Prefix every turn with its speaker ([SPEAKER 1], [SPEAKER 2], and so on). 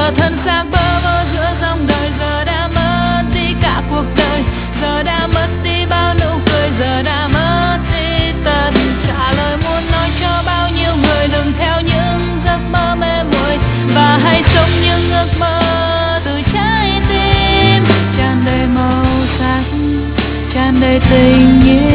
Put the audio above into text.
[SPEAKER 1] giờ thân xác bơ vơ giữa dòng đời, giờ đã mất đi cả cuộc đời, giờ đã mất đi bao nụ cười, giờ đã mất đi tất cả lời muốn nói cho bao nhiêu người. Đừng theo những giấc mơ mê muội và hãy sống những ước mơ từ trái tim tràn đầy màu sắc, tràn đầy tình yêu.